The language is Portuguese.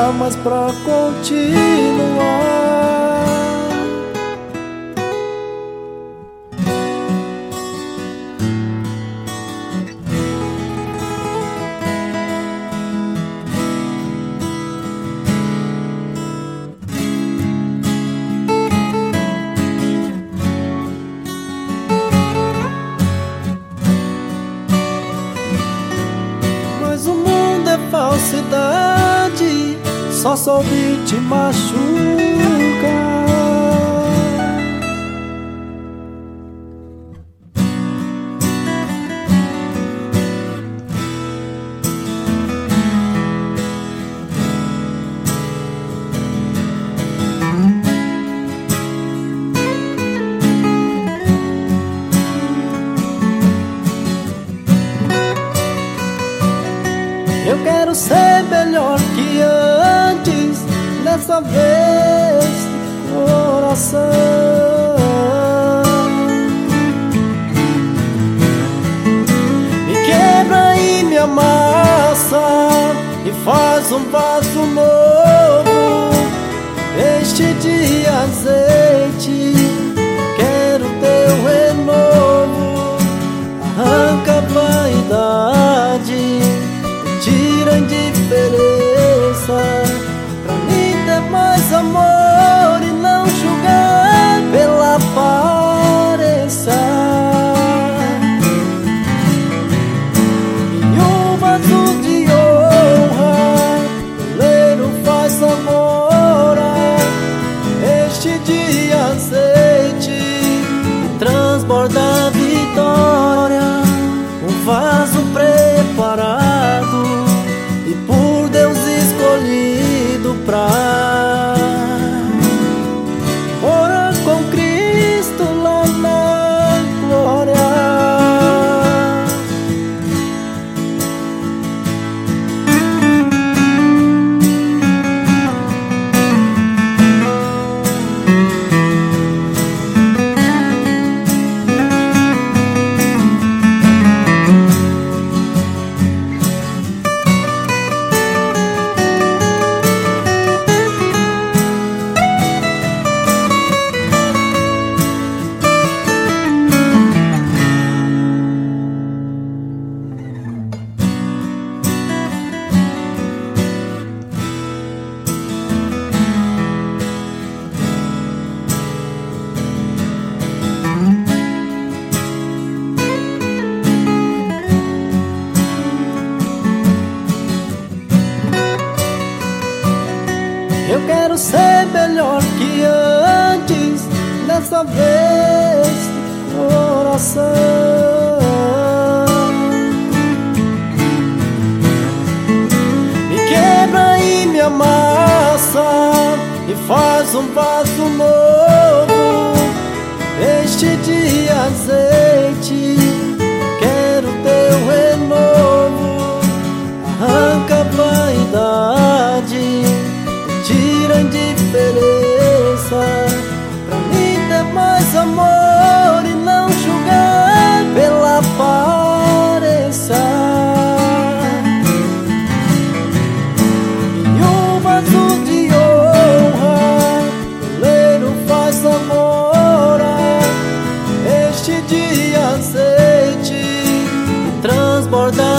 armas pra continuar. Mas o mundo é falsidade, só soube te machucar. Eu quero ser melhor que antes, dessa vez de coração. Me quebra e me amassa e faz um vaso novo. Este dia azeite, quero teu renovo. Arranca a vaidade, tira a indiferença, pra mim ter mais amor e não julgar pela aparência. E um vaso de honra, o leiro faz agora. Este dia azeite transborda a vitória. Um vaso preparado e por Deus escolhido pra morar com Cristo lá na glória. Eu quero ser melhor que antes, dessa vez de coração. Me quebra e me amassa e faz um vaso novo. Este dia azeite, quero teu renovo. Arranca a vaidade, tira a indiferença, pra mim ter mais amor e não julgar pela aparência. E um vaso de honra, o leiro faz agora. Este dia azeite transborda